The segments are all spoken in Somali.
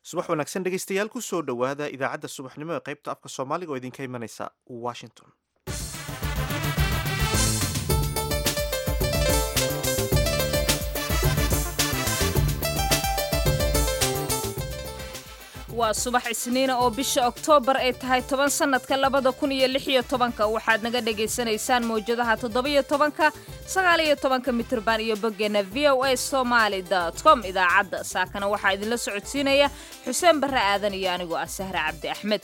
subax wanaagsan dhegaystayaal ku soo dhowaada idaacadda subaxnimo ee qaybta afka soomaaliga oo idinka imanaysa washington. waa subax isniina oo bisha oktoobar ay tahay 10 sanadka 2016 waxaad naga dhagaysanaysaan mowjadaha 17 19 mitirban iyo boggeena voasomali.com idaacadda saakana waxaa idinla socodsiinaya xuseen barre aadan iyo anigoo ah Sahra Cabdi Axmed.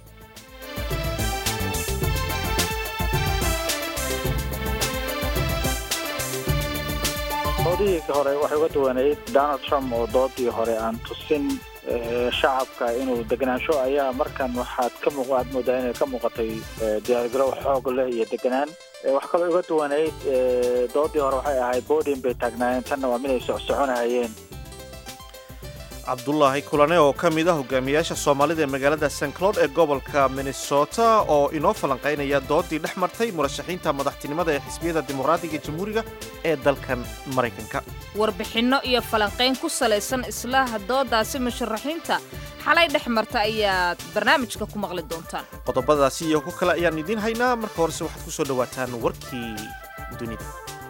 doodihii hore waxay uga duwaneyd Donald Trump oo doodii hore aan tusin shacabka inuu deganaansho ayaa markan waxaad moodaa inay ka muuqatay diyaargarow xoog leh iyo deganaan. wax kaloo uga duwaneyd doodii hore waxay ahayd boodin bay taagnaayeen, tanna waa miday soconayeen. cabdulaahi kulane oo ka mid ah hogaamiyaasha soomaalida ee magaalada St. Cloud ee gobolka Minnesota oo inoo falanqaynaya doodii dhex martay murashaxiinta madaxtinimada ee xisbiyada dimuqraadiga jamhuuriga ee dalkan Mareykanka. warbixinno iyo falanqayn ku salaysan isla doodaasi musharaxiinta xalay dhex marta ayaad barnaamijka ku maqli doontaan. qodobadaasi iyo ku kale ayaan idiin haynaa. marka horese waxaad ku soo dhawaataan warkii dunida.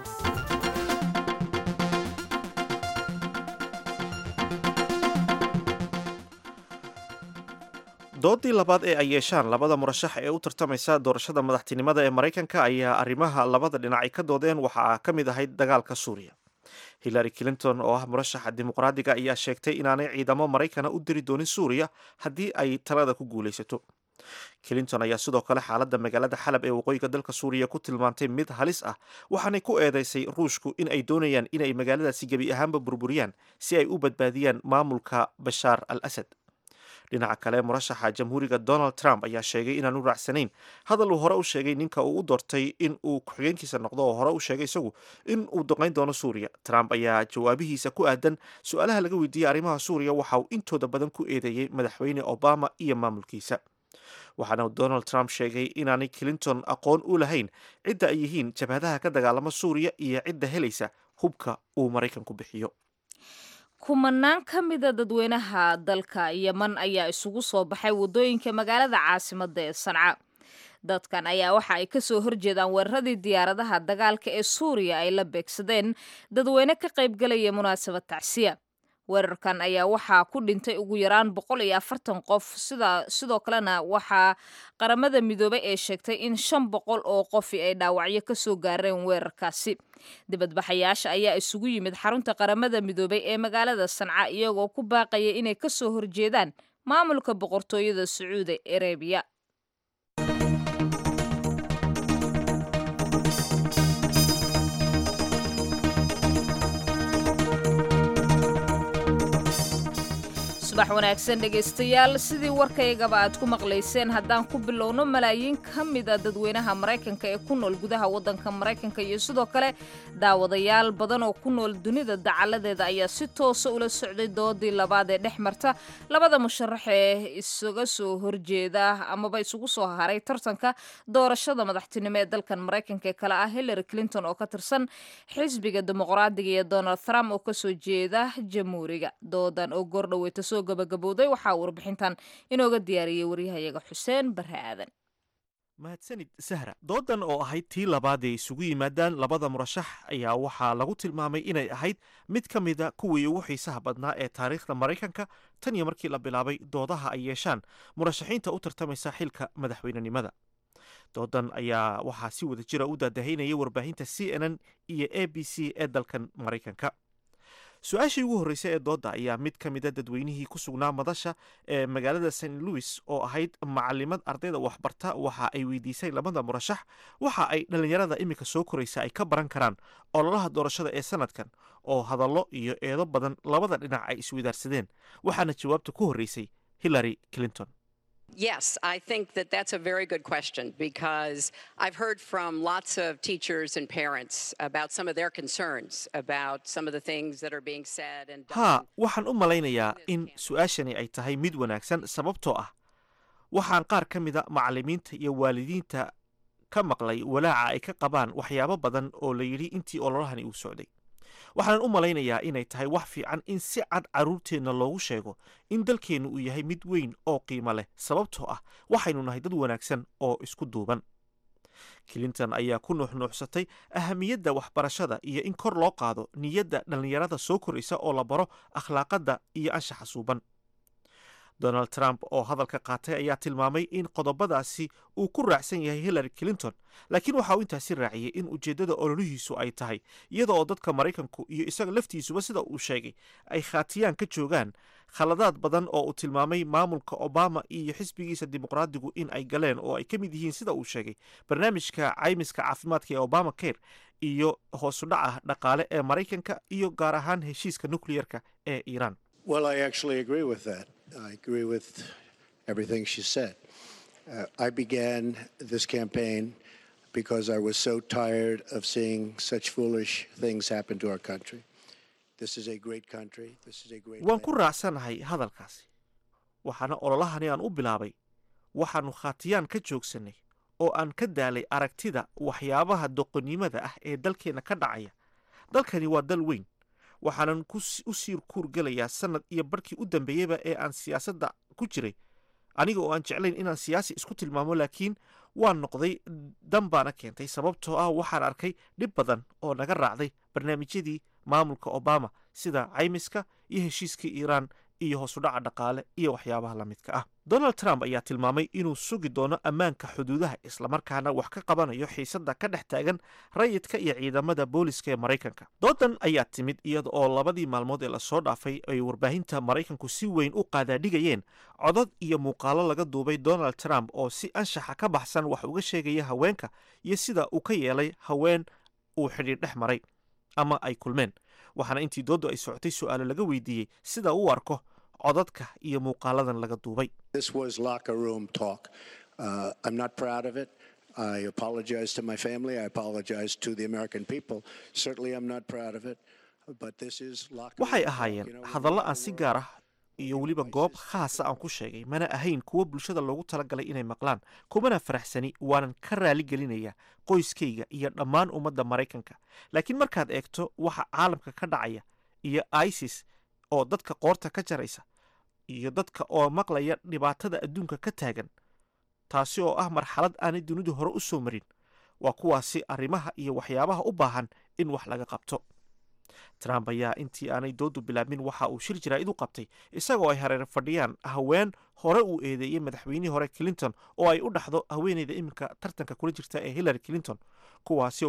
doodii labaad ee ay yeeshaan labada murashax ee u tartamaysa doorashada madaxtinimada ee Mareykanka ayaa arrimaha labada dhinac ay ka doodeen waxaa ka mid ahayd dagaalka Suuriya. Hillary Clinton oo ah murashaxa dimuqraadiga ayaa sheegtay inaanay ciidamo Mareykana u diri doonin Suuriya haddii ay talada ku guulaysato. Clinton ayaa sidoo kale xaaladda magaalada Xalab ee waqooyiga dalka Suuriya ku tilmaantay mid halis ah, waxaanay ku eedeysay Ruushku in ay doonayaan inay magaaladaasi gebi ahaanba burburiyaan si ay u badbaadiyaan maamulka Bashaar al-Asad. dhinaca kale murashaxa jamhuuriga Donald Trump ayaa sheegay inaanu raacsanayn hadal uu hore u sheegay ninka uu u doortay in uu ku-xigeenkiisa noqdo oo hore u sheegay isagu in uu duqayn doono Suuriya. Trump ayaa jawaabihiisa ku aadan su'aalaha laga weydiiyey arrimaha Suuriya waxa uu intooda badan ku eedeeyey madaxweyne Obama iyo maamulkiisa. waxaana Donald Trump sheegay inaanay Clinton aqoon u lahayn cidda ay yihiin jabhadaha ka dagaalama Suuriya iyo cidda helaysa hubka uu Mareykanku bixiyo. kumanaan ka mida dadweynaha dalka Yemen ayaa isugu soo baxay wadooyinka magaalada caasimadda ee Sanca. dadkan ayaa waxa ay ka soo horjeedaan weeraradii diyaaradaha dagaalka ee Suuriya ay la beegsadeen dadweyne ka qaybgalaya munaasabad tacsiya. weerarkan ayaa waxaa ku dhintay ugu yaraan 140 qof, sidoo kalena waxaa qaramada midoobay ee sheegtay in 500 oo qof ay dhaawacyo ka soo gaareen weerarkaasi. dibadbaxayaasha ayaa isugu yimid xarunta qaramada midoobay ee magaalada Sanca iyagoo ku baaqaya inay ka soo horjeedaan maamulka boqortooyada Sacuudi Arabia. subax wanaagsan dhegaystayaal, sidii warkaygaba aad ku maqlayseen haddaan ku bilowno malaayiin ka mida dadweynaha Mareykanka ee ku nool gudaha waddanka Mareykanka iyo sidoo kale daawadayaal badan oo ku nool dunida dacaladeeda ayaa si toosa ula socday doodii labaad ee dhex marta labada musharax ee isaga soo horjeeda amaba isugu soo haray tartanka doorashada madaxtinimo ee dalkan Mareykanka ee kala ah Hillary Clinton oo ka tirsan xisbiga dimuqraadiga iyo Donald Trump oo ka soo jeeda jamhuuriga. doodan oo gordhaweyta soo gabagabowday waxaa warbixintan inooga diyaariyey waryahayaga Xuseen Barre Aadan. mahadsanid Sahra. doodan oo ahayd tii labaad ee isugu yimaadaan labada murashax ayaa waxaa lagu tilmaamay inay ahayd mid ka mida kuwii ugu xiisaha badnaa ee taariikhda Mareykanka tan iyo markii la bilaabay doodaha ay yeeshaan murashaxiinta u tartamaysa xilka madaxweynenimada. doodan ayaa waxaa si wada jira u daadahaynayay warbaahinta CNN iyo ABC ee dalkan Mareykanka. su-aashii ugu horreysay ee dooda ayaa mid ka mida dadweynihii ku sugnaa madasha ee magaalada St. Louis oo ahayd macalimad ardayda waxbarta waxa ay weydiisay labada murashax waxa ay dhalinyarada iminka soo koraysa ay ka baran karaan ololaha doorashada ee sanadkan oo hadallo iyo eedo badan labada dhinac ay isweydaarsadeen. waxaana jawaabta ku horreysay Hillary Clinton. Yes, I think that that's a very good question because I've heard from lots of teachers and parents about some of their concerns about some of the things that are being said and done. waxaan u malaynayaa in su-aashani ay tahay mid wanaagsan sababtoo ah waxaan qaar ka mida macallimiinta iyo waalidiinta ka maqlay walaaca ay ka qabaan waxyaabo badan oo la yidhi intii ololahani uu socday. waxaanan u malaynayaa inay tahay wax fiican in si cad carruurteenna loogu sheego in dalkeennu uu yahay mid weyn oo qiimo leh sababtoo ah waxaynu nahay dad wanaagsan oo isku duuban. clinton ayaa ku nuuxnuuxsatay ahamiyadda waxbarashada iyo in kor loo qaado niyadda dhallinyarada soo koraysa oo la baro akhlaaqadda iyo anshaxa suuban. donald trump oo hadalka qaatay ayaa tilmaamay in qodobadaasi uu ku raacsan yahay hillary clinton, laakiin waxa uu intaasi raaciyey in ujeeddada ololihiisu ay tahay iyada oo dadka maraykanku iyo isaga laftiisuba sida uu sheegay ay khaatiyaan ka joogaan khaladaad badan oo uu tilmaamay maamulka obama iyo xisbigiisa dimuqraadigu in ay galeen oo ay ka mid yihiin sida uu sheegay barnaamijka caymiska caafimaadka ee obama care iyo hoosudhaca dhaqaale ee maraykanka iyo gaar ahaan heshiiska nukliyerka ee iiraan. Well, I actually agree with that. I agree with everything she said. I began this campaign because I was so tired of seeing such foolish things happen to our country. This is a great country. This is a great waan ku raacsanahay hadalkaasi, waxaana ololahani aan u bilaabay waxaannu khaatiyaan ka joogsanay oo aan ka daalay aragtida waxyaabaha doqonnimada ah ee dalkeenna ka dhacaya. dalkani waa dal weyn, waxaanan u sii kuurgelayaa sannad iyo barhkii u dambeeyeyba ee aan siyaasadda ku jiray aniga oo aan jeclayn inaan siyaasi isku tilmaamo, laakiin waan noqday dan baana keentay sababtoo ah waxaan arkay dhib badan oo naga raacday barnaamijyadii maamulka obama sida caymiska iyo heshiiskii iiraan iyo hoosudhaca dhaqaale iyo waxyaabaha la midka ah. donald trump ayaa tilmaamay inuu sugi doono ammaanka xuduudaha islamarkaana wax ka qabanayo xiisadda ka dhex taagan rayidka iyo ciidamada booliska ee maraykanka. doodan ayaa timid iyada oo labadii maalmood ee lasoo dhaafay ay warbaahinta maraykanku si weyn u qaadaadhigayeen codad iyo muuqaalo laga duubay donald trump oo si anshaxa ka baxsan wax uga sheegaya haweenka iyo sida uu ka yeelay haween uu xidhiir dhex maray ama ay kulmeen, waxaana intii dooddu ay socotay su'aalo laga weydiiyey sida uu arko codadka iyo muuqaaladan laga duubay. This was locker room talk. I'm not proud of it. I apologize to my family. I apologize to the American people. Certainly I'm not proud of it. But this is locker room. waxay ahaayeen hadallo aan si gaar ah iyo weliba goob khaasa aan ku sheegay, mana ahayn kuwo bulshada loogu talagalay inay maqlaan, kumana faraxsani, waanan ka raali gelinayaa qoyskayga iyo dhammaan ummadda maraykanka. laakiin markaad eegto waxa caalamka ka dhacaya iyo isis oo dadka qoorta ka jaraysa iyo dadka oo maqlaya dhibaatada adduunka ka taagan, taasi oo ah marxalad aanay dunidu hore u soo marin, waa kuwaasi arrimaha iyo waxyaabaha u baahan in wax laga qabto. trump ayaa intii aanay doodu bilaabmin waxa uu shir jaraa'id u qabtay isagoo ay hareer fadhiyaan haween hore uu eedeeyey madaxweynihii hore clinton oo ay u dhaxdo haweeneyda iminka tartanka kula jirta ee hillary clinton, kuwaasi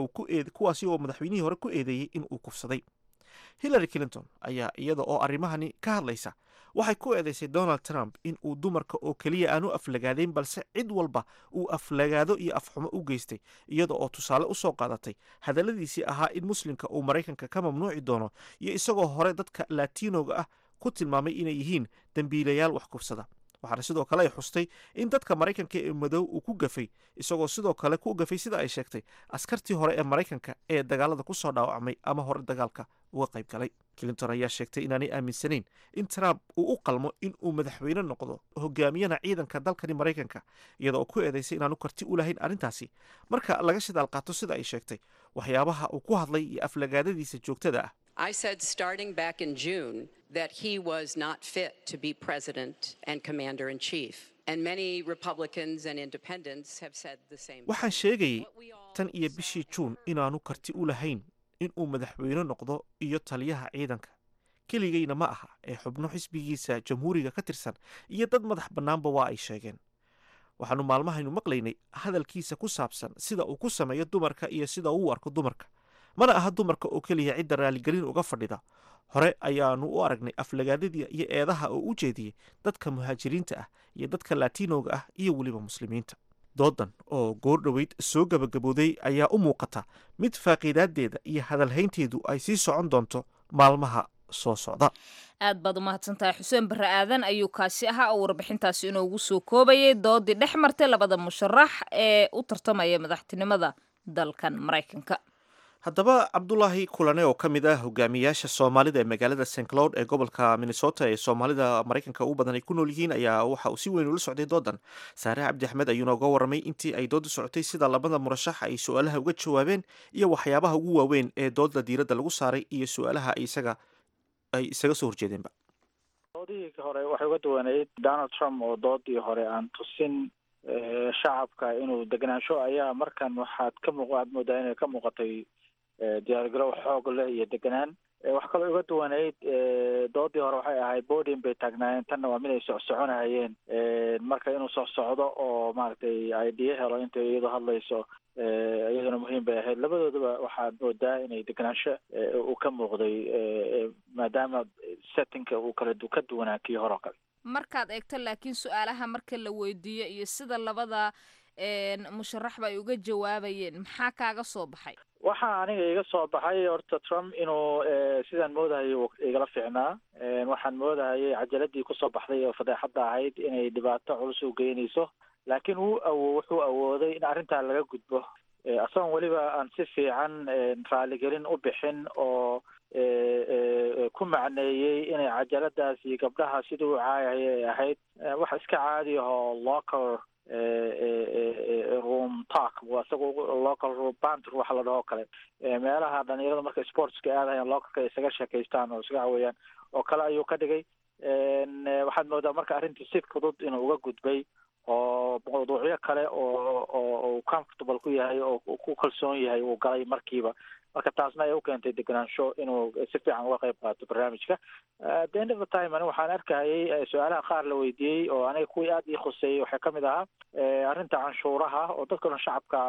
oo madaxweynihii hore ku eedeeyey in uu kufsaday. hillary clinton ayaa iyada oo arrimahani ka hadlaysa waxay ku eedaysay donald trump in uu dumarka oo keliya aanu aflagaadayn balse cid walba uu aflagaado iyo afxumo u geystay, iyada oo tusaale u soo qaadatay hadalladiisii ahaa in muslimka uu maraykanka ka mamnuuci doono iyo isagoo hore dadka latinoga ah ku tilmaamay inay yihiin dembiilayaal wax kufsada. waxaana sidoo kale ay xustay in dadka maraykanka ee madow uu ku gafay, isagoo sidoo kale ku gafay sida ay sheegtay askartii hore ee maraykanka ee dagaalada ku soo dhaawacmay ama hore dagaalka uga qayb galay. clinton ayaa sheegtay inaanay aaminsanayn in trump uu u qalmo in uu madaxweyne noqdo hogaamiyana ciidanka dalkani maraykanka, iyada oo ku eedaysay inaanu karti u lahayn arrintaasi marka laga shidaal qaato sida ay sheegtay waxyaabaha uu ku hadlay iyo aflagaadadiisa joogtada ah. I said starting back in June that he was not fit to be president and commander-in-chief. And many Republicans and independents have said the same. waxaan sheegayay tan iyo bishii juun inaanu karti u lahayn in uu madaxweyne noqdo iyo taliyaha ciidanka. keligayna ma aha ee xubno xisbigiisa jamhuuriga ka tirsan iyo dad madax bannaanba waa ay sheegeen. waxaannu maalmahaynu maqlaynay hadalkiisa ku saabsan sida uu ku sameeyo dumarka iyo sida uu u arko dumarka. mana aha dumarka oo keliya cidda raaligelin uga fadhida. hore ayaanu u aragnay aflagaadadii iyo eedaha oo u jeediyey dadka muhaajiriinta ah iyo dadka latinoga ah iyo weliba muslimiinta. doodan oo goor dhoweyd soo gabagabooday ayaa u muuqata mid faaqiidaadeeda iyo hadalhaynteedu ay sii socon doonto maalmaha soo socda. aad baad u mahadsantahay xuseen barre aadan ayuu kaasi ahaa oo warbixintaasi inoogu soo koobayay doodii dhex martay labada musharax ee u tartamaya madaxtinimada dalkan maraykanka. haddaba cabdulaahi kulane oo ka mid ah hogaamiyaasha soomaalida ee magaalada st cloud ee gobolka minnesota ee soomaalida maraykanka ugu badan ay ku nool yihiin ayaa waxa uu si weyn ula socday doodan. saare cabdi axmed ayuuna uga warramay intii ay dooda socotay sida labada murashax ay su-aalaha uga jawaabeen iyo waxyaabaha ugu waaweyn ee dooda diiradda lagu saaray iyo su-aalaha ay isaga soo horjeedeenba. doodihii hore waxay uga duwaneyd donald trump oo doodii hore aan tusin shacabka inuu degenaansho ayaa markan waxaad moodaa inay ka muuqatay diyaargarow xoog leh iyo deganaan. wax kaloo uga duwaneyd doodii hore waxay ahayd boodin bay taagnaayeen, tanna waa mid ay socsoconayeen marka inuu socdo oo maaragtay idea helo intay iyadoo hadlayso iyaduna muhiim bay ahayd. labadoodaba waxaad moodaa inay deganaansho uu ka muuqday maadaama settingka uu ka duwanaa kii hore oo kale. markaad eegto laakiin su-aalaha marka la weydiiyo iyo sida labada musharaxba ay uga jawaabayeen maxaa kaaga soo baxay? waxaa aniga iga soo baxay horta Trump inuu sidaan moodahayay igala fiicnaa. waxaan moodahayay cajaladii kusoo baxday oo fadeexada ahayd inay dhibaato culus u geynayso, laakiin wuxuu awooday in arrintaa laga gudbo asagoon weliba aan si fiican raaligelin u bixin oo ku macneeyey inay cajaladaasi gabdhaha sidii u caayaya ay ahayd wax iska caadi ahoo local room talk, isaga local room banter waxa la dhaho kale, meelaha dhalinyarada marka sportska aadayaan localka isaga sheekaystaan oo isaga caweeyaan oo kale ayuu ka dhigay. waxaad moodaa marka arrintii si fudud inuu uga gudbay oo mawduucyo kale oo comfortable ku yahay oo ku kalsoon yahay uu galay markiiba. marka taasna ay u keentay degenaansho inuu si fiican uga qayb qaato barnaamijka. at the end of the time ani waxaan arkayay su-aalaha qaar la weydiiyey oo aniga kuwii aada ii khuseeyey waxaa kamid ahaa arrinta canshuuraha oo dadka dhan shacabka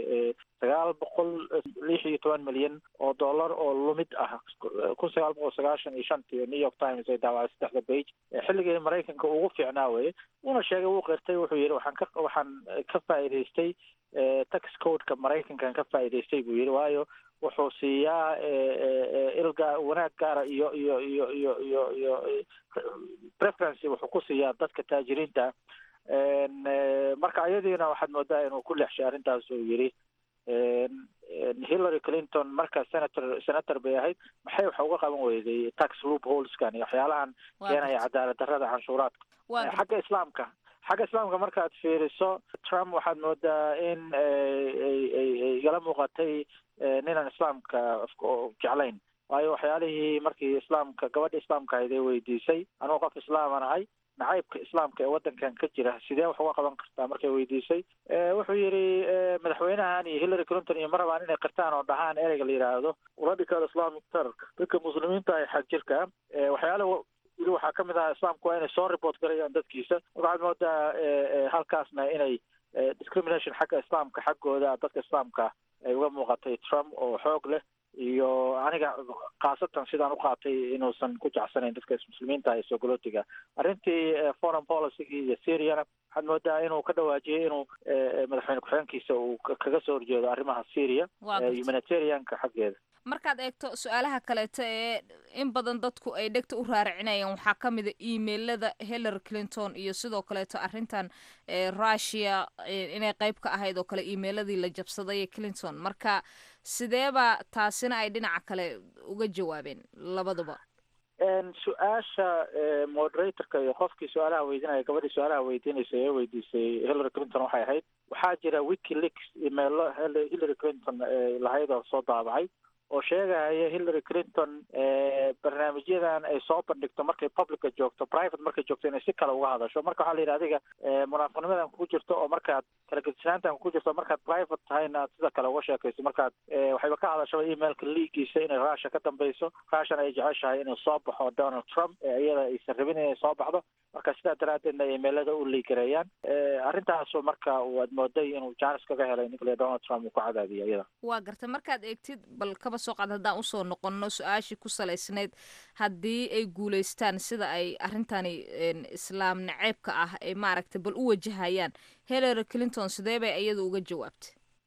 916 milyan oo dollar oo lumid ah 1995 New York Times ay daawacay 3 page xilligii Mareykanka ugu fiicnaa weye. una sheegay uu qirtay wuxuu yiri waxaan ka faa'iideystay tax code-ka Mareykanka ka faa'iideystay buu yiri, waayo wuxuu siiyaa wanaag gaara iyo preference wuxuu ku siiyaa dadka taajiriinta. marka ayadiina waxaad moodaa inuu ku leexshay arrintaas uu yiri Hillary Clinton marka senator bay ahayd maxay wax uga qaban weyday tax loopholeskan iyo waxyaalahan keenaya cadaalad darrada canshuuraadka. xagga islaamka markaad fiiriso Trump waxaad moodaa in ay igala muuqatay ninaan islaamka jeclayn, waayo waxyaalihii markii islaamka gabadha islaamka ahayd ay weydiisay anugu qof islaaman ahay, nacaybka islaamka ee waddankan ka jira sidee wax uga qaban kartaa markay weydiisay. wuxuu yidhi madaxweynahan iyo Hillary Clinton iyo ma rabaan inay qirtaan oo dhahaan ereyga la yidhaahdo radical islamic terror, dadka muslimiinta ay xag jirka waxyaalaha wili waxaa ka mid ahaa islaamku waa inay soo report garayaan dadkiisa. waxaad moodaa halkaasna inay discrimination xagga islaamka xaggooda dadka islaamka ay uga muuqatay Trump oo xoog leh, iyo aniga khaasatan sidaan u qaatay inuusan ku jecsanayn dadka muslimiinta ee sogolootiga. arrintii foreign policy iyo Syriana waxaad moodaa inuu ka dhawaajiyay inuu madaxweyne ku-xigeenkiisa uu kaga soo horjeedo arrimaha Syria humanitarianka xaggeeda. markaad eegto su-aalaha kaleeto ee in badan dadku ay dhegta u raaracinayaan waxaa ka mid a emailada Hillary Clinton iyo sidoo kaleeto arrintan Russia inay qayb ka ahayd oo kale emailadii la jabsaday ee Clinton. marka sideeba taasina ay dhinaca kale uga jawaabeen labaduba? su-aasha moderatorka iyo qofkii su-aalaha weydiinaya gabadhii su-aalaha weydiinaysa ee weydiisay Hillary Clinton waxay ahayd waxaa jira WikiLeaks emailo Hillary Clinton lahayd oo soo daabacay oo sheegaya Hillary Clinton barnaamijyadan ay soo bandhigto markay publica joogto private markay joogto inay si kale uga hadasho. marka waxaa la yidhi adiga munaafiqnimadan ku jirto oo markaad kala gedisnaantan ku jirto markaad private tahayna aad sida kale uga sheekayso. markaad waxayba ka hadashaba emailka leagiisa inay Russia ka dambayso, Russian ay jeceshahay inuu soo baxo Donald Trump iyada aysan rabin inay soo baxdo, marka sidaa daraadeedna emailada u liigareeyaan. arrintaasu marka waad mooday inuu jaanis kaga helay ninkale Donald Trump uu ku cadaadiyay iyada. waa gartay. markaad eegtid bal kaba soo qaad haddaan usoo noqono su-aashii ku salaysnayd haddii ay guulaystaan sida ay arrintani islaam naceebka ah ay maaragtay bal u wajahayaan Hillary Clinton sidee bay iyada uga jawaabtay?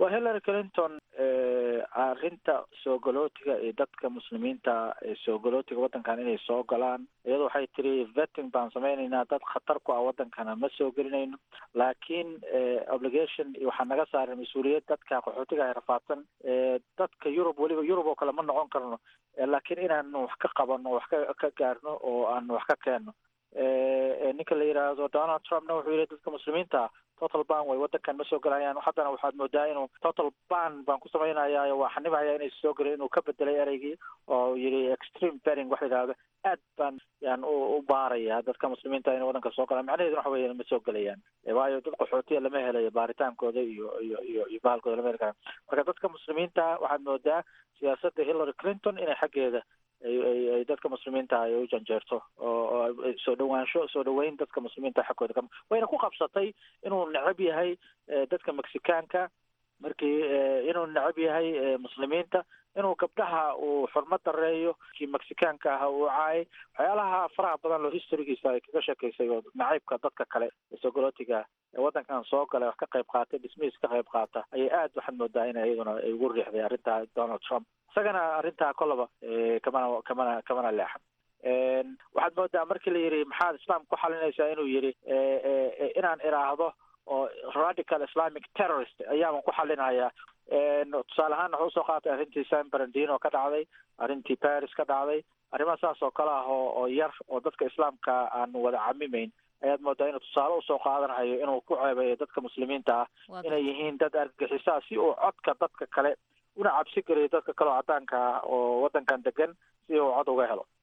waa Hillary Clinton arrinta soo galootiga ee dadka muslimiinta ee soo galootiga waddankan inay soo galaan iyadoo waxay tiri vetting baan sameynaynaa dad khatar ku ah waddankana ma soo gelinayno laakiin obligation waxaa naga saaran mas-uuliyad dadka qaxootiga ay rafaadsan dadka weliba Yurub oo kale ma noqon karno laakiin inaanu wax ka qabano wax ka gaarno oo aan wax ka keenno ninka la yiraahdo Donald Trumpna wuxuu yiri dadka muslimiinta total ban way waddankan ma soo galayaan haddana waxaad moodaa inuu total ban baan ku samaynayaa waa xanibaya inay soo galeen inuu ka bedelay ereygii oo yiri extreme banning wax yiraahdo aad baan yaan u baaraya dadka muslimiinta inay waddanka soo galaan macnaheedu waxa weeye ma soo galayaan waayo dad qaxootiga lama helayo baaritaankooda iyo bahalkooda lama helayo marka dadka muslimiinta waxaad moodaa siyaasadda Hillary Clinton inay xaggeeda ay dadka muslimiinta ay u janjeerto oo soo dhaweyn dadka muslimiinta xaqooda wayna ku qabsatay inuu necab yahay dadka Mexicaanka markii inuu necab yahay muslimiinta inuu gabdhaha uu xurmad dareeyo kii Mexicaanka ah uu caay waxyaalaha faraha badan loo historygiisa ay kaga sheekeysay oo nacaybka dadka kale soo galootiga waddankan soo galay wax ka qayb qaatay dhismihiis ka qayb qaata ayay aad waxaan moodaa in iyaduna ay ugu riixday arrinta Donald Trump isagana arrintaa kolaba kamana leexan waxaad moodaa markii la yiri maxaad islaam ku xalinaysaa inuu yiri inaan iraahdo oo radical islamic terrorist ayaan ku xalinayaa tusaale ahaan wuxuu soo qaatay arrintii San Bernardino ka dhacday arrintii Paris ka dhacday arrimaha saas oo kale ah oo yar oo dadka islaamka aan wada camimeyn ayaad moodaa inuu tusaale usoo qaadanayo inuu ku ceebeeyo dadka muslimiinta ah inay yihiin dad argagixisaa si uu codka dadka kale una cabsi geliyo dadka kale oo caddaanka ah oo waddankan degan si uu cod uga helo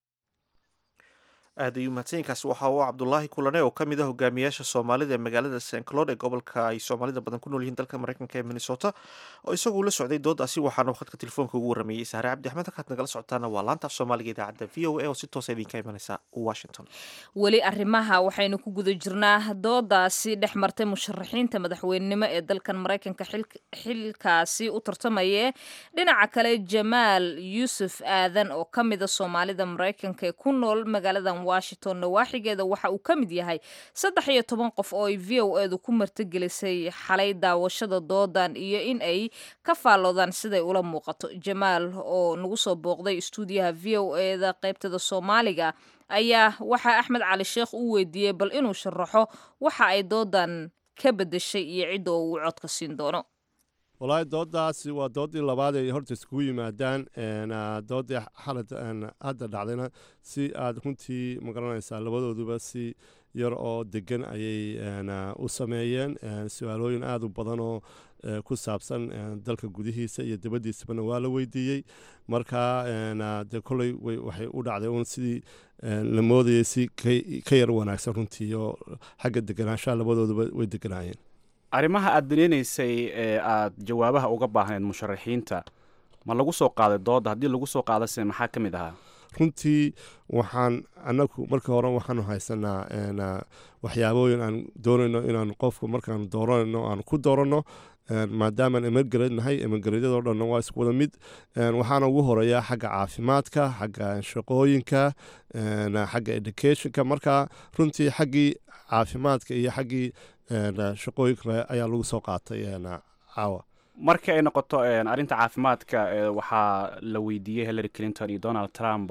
aad ayuu mahadsanyiinkaasi waxa uu Cabdullaahi Kulane oo ka mid ah hogaamiyaasha Soomaalida ee magaalada St. Cloud ee gobolka ay Soomaalida badan ku nool yihiin dalka Mareykanka ee Minnesota oo isagu la socday doodaasi waxaana khadka telefoonka ugu waramayay Sahre Cabdi Axmed halkaad nagala socotaana waa laanta af Soomaaliga idaacadda VOA oo si toos idinka imanaysa Washington weli arrimaha waxaynu ku guda jirnaa doodaasi dhex martay musharaxiinta madaxweynenimo ee dalkan Mareykanka xilkaasi u tartamaya dhinaca kale Jamaal Yuusuf Aadan oo ka mid ah Soomaalida Mareykanka ee ku nool magaalada Washington nawaaxigeeda waxa uu ka mid yahay 13 qof oo ay VOA-du ku martigelisay xalay daawashada doodan iyo in ay ka faaloodaan siday ula muuqato Jamaal oo nagu soo booqday stuudiyaha VOA-da qaybtada Soomaaliga ayaa waxa Axmed Cali Sheekh uu weydiiyay bal inuu sharaxo waxa ay doodan ka bedeshay iyo cid uu codka siin doono walahi doodaasi waa doodii labaad ay horta iskugu yimaadaan doodii xalad hadda dhacdayna si aad runtii magaranaysaa labadooduba si yar oo degan ayay u sameeyeen su-aalooyin aada u badan oo ku saabsan dalka gudihiisa iyo dibaddiisabana waa la weydiiyey marka de kolley waxay u dhacday un sidii la moodayay si ka yar wanaagsan runtii oo xagga deganaanshaha labadooduba way deganaayeen arrimaha aad daneynaysay ee aad jawaabaha uga baahneed musharaxiinta ma lagu soo qaaday dooda haddii lagu soo qaadase maxaa ka mid ahaa runtii waxaan anagu markii hore waxaanu haysanaa waxyaabooyin aan doonayno inaan qofku markaan dooranayno aan ku dooranno maadaamaan emergared nahay emergaredyadoo dhanna waa isku wada mid waxaana ugu horeeyaa xagga caafimaadka xagga shaqooyinka xagga educationka marka runtii xaggii caafimaadka iyo xaggii shaqooyinka ayaa lagu soo qaatay caawa marka ay noqoto arrinta caafimaadka waxaa la weydiiyey Hillary Clinton iyo Donald Trump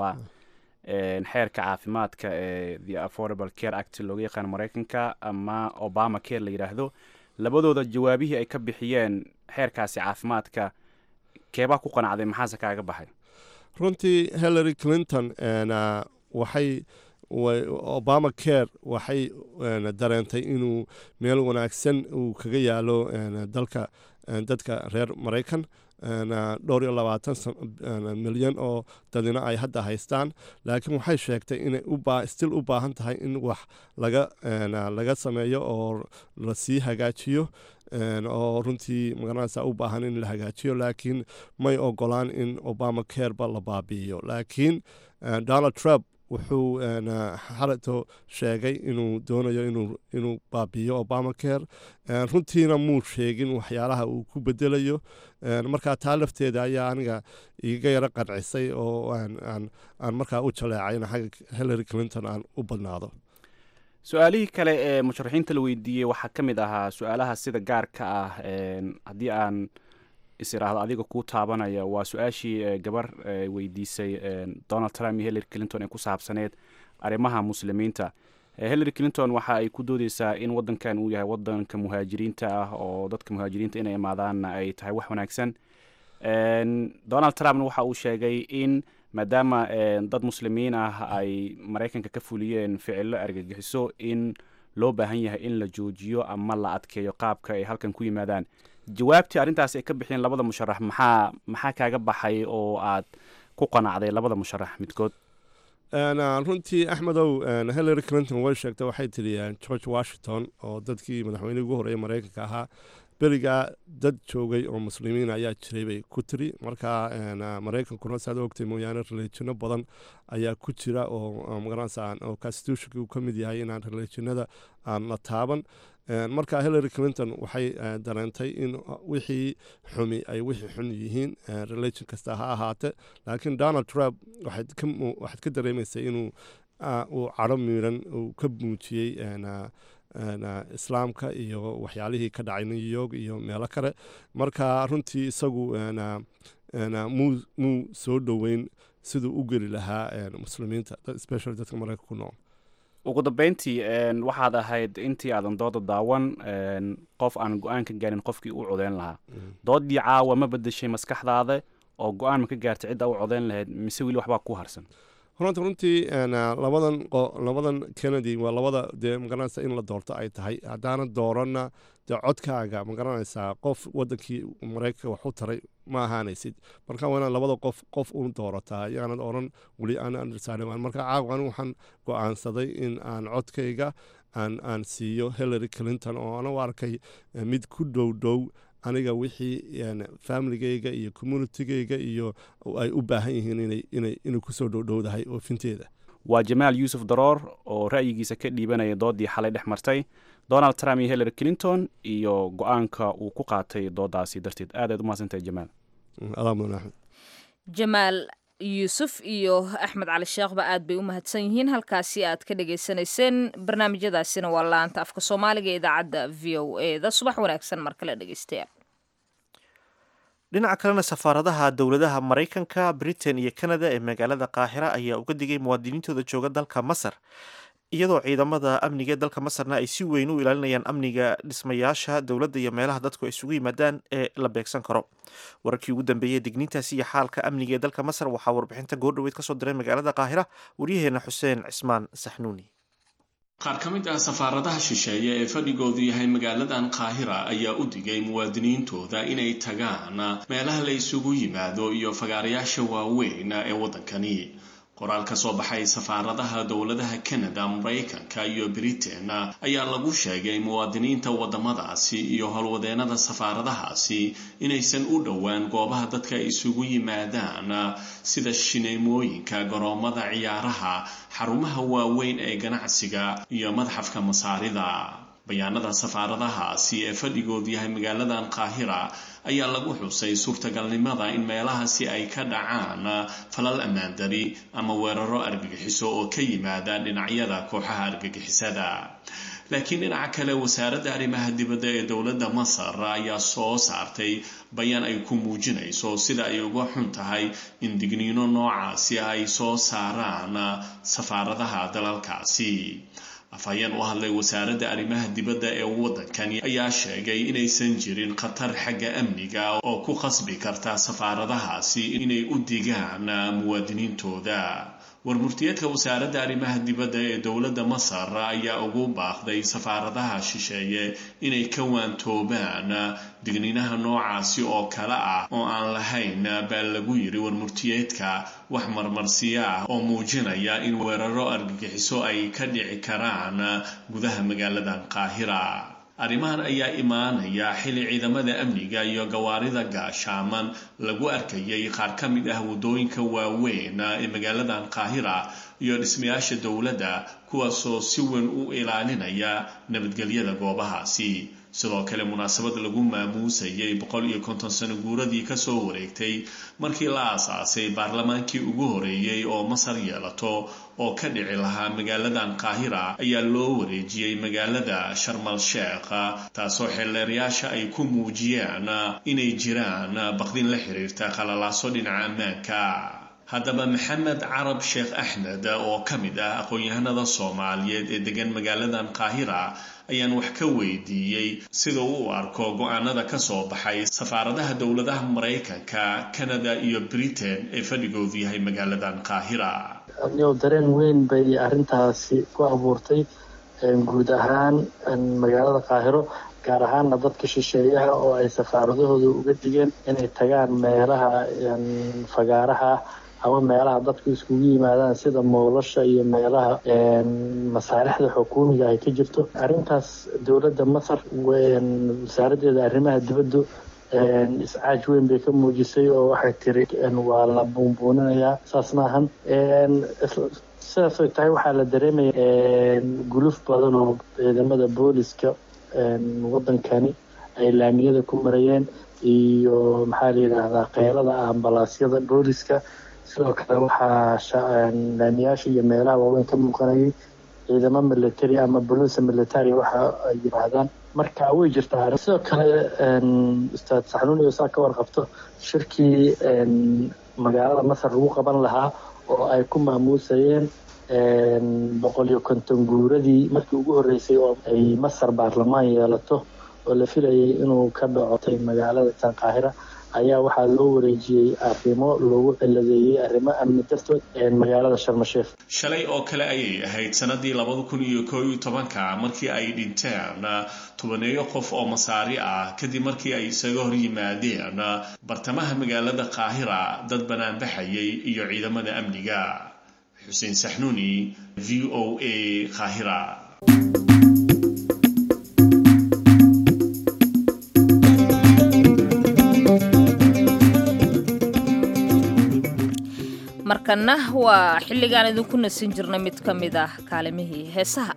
xeerka caafimaadka ee the Affordable Care Act looga yaqaan Mareykanka ama Obama Care la yiraahdo labadooda jawaabihii ay ka bixiyeen xeerkaasi caafimaadka keebaa ku qanacday maxaase kaaga baxay runtii Hillary Clinton waxay Obama Care waxay dareentay inuu meel wanaagsan uu kaga yaalo dadka reer Mareykan 22 milyan oo dadina ay hadda haystaan laakiin waxay sheegtay inay still u baahan tahay in wax laga sameeyo oo la sii hagaajiyo oo runtii magaranaysa u baahan in la hagaajiyo laakiin may ogolaan in Obama Care ba la baabi'iyo laakiin Donald Trump wuxuu xalato sheegay inuu doonayo inuu baabi'iyo Obama Care runtiina muu sheegin waxyaalaha uu ku bedelayo markaa taa lafteeda ayaa aniga iga yaro qancisay oo aan markaa u jaleecay in xagga Hillary Clinton aan u badnaado su-aalihii kale ee musharaxiinta la weydiiyey waxaa ka mid ahaa su-aalaha sida gaarka ah haddii aan is iraahdo adiga kuu taabanaya waa su-aashii gabar weydiisay Donald Trump iyo Hillary Clinton ee ku saabsaneed arrimaha muslimiinta. Hillary Clinton waxa ay ku doodaysaa in wadankan uu yahay wadanka muhaajiriinta ah oo dadka muhaajiriinta inay imaadaan ay tahay wax wanaagsan. Donald Trump waxa uu sheegay in maadaama dad muslimiin ah ay Mareykanka ka fuliyeen ficilo argagixiso in loo baahan yahay in la joojiyo ama la adkeeyo qaabka ay halkan ku yimaadaan. Jawaabtii arrintaas ay ka bixiyeen labada musharax maxaa kaaga baxay oo aad ku qanacday labada musharax midkood? runtii Axmedow Hillary Clinton way sheegtay waxay tiri George Washington oo dadkii madaxweynihii ugu horeeyay Mareykanka ahaa beriga dad joogay oo muslimiin ayaa jiray bay ku tiri marka Mareykankuna saad ogtay mooyaane religion badan ayaa ku jira oo magaranaysa oo constitution uu ka mid yahay in religionada aan la taaban. marka Hillary Clinton waxay dareentay in wixii xumi ay wixii xun yihiin religion kasta ha ahaate laakiin Donald Trump waxaad ka dareemaysay inuu uu caro miiran uu ka muujiyey islaamka iyo waxyaalihii ka dhacay New York iyo meelo kale marka runtii isagu muu soo dhoweyn siduu u geli lahaa muslimiinta especially dadka Mareykanka ku nool. ugu dambeyntii waxaad ahayd intii aadan dooda daawan qof aan go-aan ka gaarin qofkii u codeyn lahaa. doodii caawa ma bedeshay maskaxdaada oo go-aan ma ka gaartay cidda u codeyn lahayd mise weli waxbaa ku harsan? runtii labadan Kennedy waa labada dee magaranaysa in la doorto ay tahay haddaana doorana dee codkaaga magaranaysaa qof wadankii Mareykanka wax u taray ma ahaanaysid marka waa labada qof u doorataa yaanad oran weli aan undersaaneyn marka caawan waxaan go'aansaday in aan codkayga aan siiyo Hillary Clinton oo aan u arkay mid ku dhow aniga wixii familygayga iyo communitygayga iyo ay u baahan yihiin inay ku soo dhowdahay oofinteeda. waa Jamaal Yuusuf Daroor oo ra'yigiisa ka dhiibanaya doodii xalay dhex martay Donald Trump iyo Hillary Clinton iyo go'aanka uu ku qaatay doodaasi darteed. aad u mahadsantahay Jamaal. Jamaal Yuusuf iyo Axmed Cali Sheekhba aad bay u mahadsan yihiin halkaasi aad ka dhageysanayseen barnaamijyadaasina waa laanta afka Soomaaliga ee idaacadda VOA da subax wanaagsan mar kale dhageystayaal. dhinaca kalena safaaradaha dowladaha Mareykanka, Britain iyo Canada ee magaalada Qaahira ayaa uga digay muwaadiniintooda jooga dalka Masar iyadoo ciidamada amniga ee dalka Masarna ay si weyn u ilaalinayaan amniga dhismayaasha dowladda iyo meelaha dadku ay isugu yimaadaan ee la beegsan karo. wararkii ugu dambeeyay digniintaasi iyo xaalka amniga ee dalka Masar waxaa warbixinta goordhaweyd ka soo diray magaalada Qaahira wariyaheena Xuseen Cismaan Saxnuuni. qaar ka mid ah safaaradaha shisheeye ee fadhigoodu yahay magaaladan Qaahira ayaa u digay muwaadiniintooda inay tagaan meelaha la isugu yimaado iyo fagaarayaasha waaweyn ee wadankani. qoraal ka soo baxay safaaradaha dowladaha Canada, Mareykanka iyo Britain ayaa lagu sheegay muwaadiniinta wadamadaasi iyo howlwadeenada safaaradahaasi inaysan u dhowaan goobaha dadka isugu yimaadaan sida shineemooyinka, garoomada ciyaaraha, xarumaha waaweyn ee ganacsiga iyo madxafka masaarida. bayaanada safaaradahaasi ee fadhigoodu yahay magaaladan Qaahira ayaa lagu xusay suurtagalnimada in meelahaasi ay ka dhacaan falal ammaan dari ama weeraro argagixiso oo ka yimaada dhinacyada kooxaha argagixisada. laakiin dhinaca kale wasaaradda arrimaha dibadda ee dowladda Masar ayaa soo saartay bayaan ay ku muujinayso sida ay uga xun tahay in digniino noocaasi ay soo saaraan safaaradaha dalalkaasi. afhayeen u hadlay wasaaradda arrimaha dibadda ee wadankani ayaa sheegay inaysan jirin khatar xagga amniga oo ku qasbi karta safaaradahaasi inay u digaan muwaadiniintooda. warmurtiyeedka wasaaradda arrimaha dibadda ee dowladda Masar ayaa ugu baaqday safaaradaha shisheeye inay ka waantoobaan digniinaha noocaasi oo kale ah oo aan lahayn baa lagu yiri warmurtiyeedka wax marmarsiya ah oo muujinaya in weeraro argagixiso ay ka dhici karaan gudaha magaaladan Qaahira. arrimahan ayaa imaanaya xilli ciidamada amniga iyo gawaarida gaashaaman lagu arkayay qaar ka mid ah wadooyinka waaweyn ee magaaladan Qaahira iyo dhismayaasha dowladda kuwaasoo si weyn u ilaalinaya nabadgelyada goobahaasi. sidoo kale munaasabad lagu maamuusayay 150 sano guuradii kasoo wareegtay markii la aasaasay baarlamaankii ugu horeeyay oo Masar yeelato oo ka dhici lahaa magaaladan Qaahira ayaa loo wareejiyay magaalada Sharm el-Sheikh taasoo xeelleerayaasha ay ku muujiyeen inay jiraan baqdin la xiriirta qalalaaso dhinaca ammaanka. haddaba maxamed carab sheekh axmed oo ka mid ah aqoon-yahanada Soomaaliyeed ee degan magaaladan Qaahira ayaan wax ka weydiiyey sida uu u arko go'aanada ka soo baxay safaaradaha dowladaha Mareykanka, Canada iyo Britain ee fadhigoodu yahay magaaladan Qaahira. dareen weyn bay arrintaasi ku abuurtay guud ahaan magaalada Qaahiro, gaar ahaan dadka shisheeyaha oo ay safaaradahooda uga digeen inay tagaan meelaha fagaaraha ama meelaha dadku iskugu yimaadaan sida moolasha iyo meelaha masaalixda xukuumiga ay ka jirto. arrintaas dowladda Masar wasaaraddeeda arrimaha dibadda iscaaj weyn bay ka muujisay oo waxay tiri waa la buunbuuninayaa, saas maahan. sidaas ay tahay waxaa la dareemaya guluf badan oo ciidamada booliska wadankani ay laamiyada ku marayeen iyo maxaa la yidhaahdaa qeylada ambalaasyada booliska. sidoo kale waxaa laamiyaasha iyo meelaha waaweyn ka muuqanayay ciidamo military ama boliisa military waxa ay yidhaahdaan. marka way jirtaa sidoo kale ustaad saxnuun iyo saa ka warqabto shirkii magaalada Masar lagu qaban lahaa oo ay ku maamuusayeen 150 guuradii markii ugu horeysay oo ay Masar baarlamaan yeelato oo la filayay inuu ka dhaco magaalada Qaahira ayaa waxaa loo wareejiyay arrimo loogu ciladeeyay arrimo amni dartood magaalada Sharm el-Sheikh. shalay oo kale ayay ahayd sanadii 2011 markii ay dhinteen 10 qof oo Masaari ah kadib markii ay isaga hor yimaadeen bartamaha magaalada Qaahira dad banaan baxayay iyo ciidamada amniga. Xuseen Saxnuuni, VOA Qaahira. markana waa xilligaan idinku nasin jirnay mid ka mid ah kaalimihii heesaha.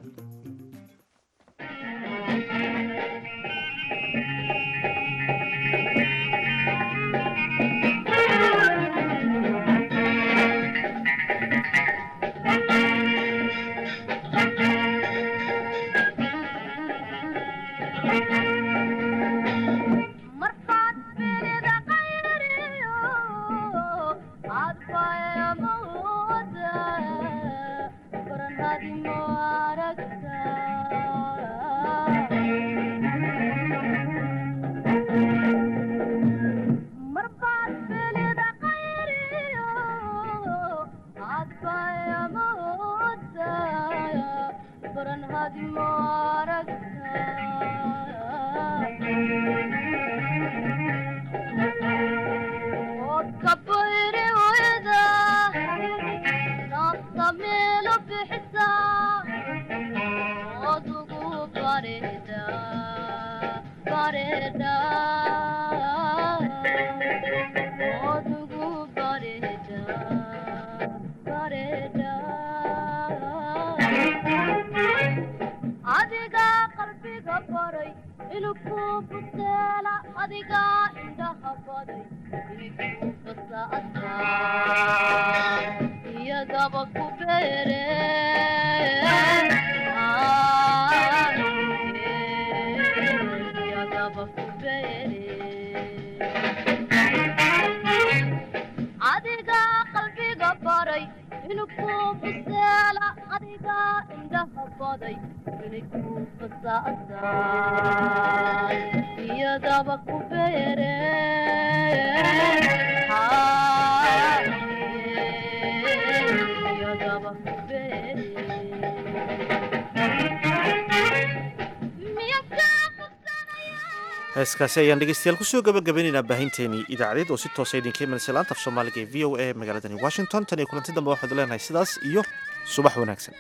heeskaasi ayaan dhegeystayaal kusoo gabagabaynaynaa baahinteenii idaacadeed oo si toosa idinka imanaysa laanta af Soomaaliga ee VOA magaaladani Washington. tan iyo kulanti dambe waxaad leenahay sidaas iyo subax wanaagsan.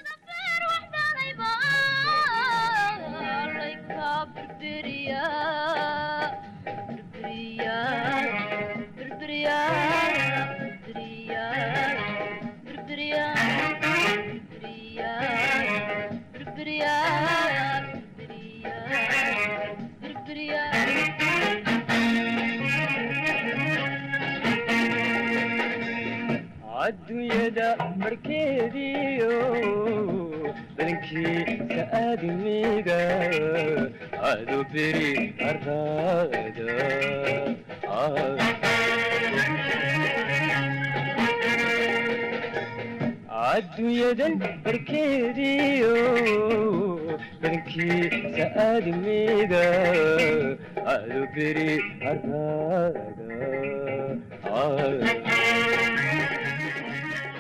adduunyada barkeediyo badankiisa aadamiga adu beri arada adduunyadan barkeediyo badankiisa aadamiga adu beri arada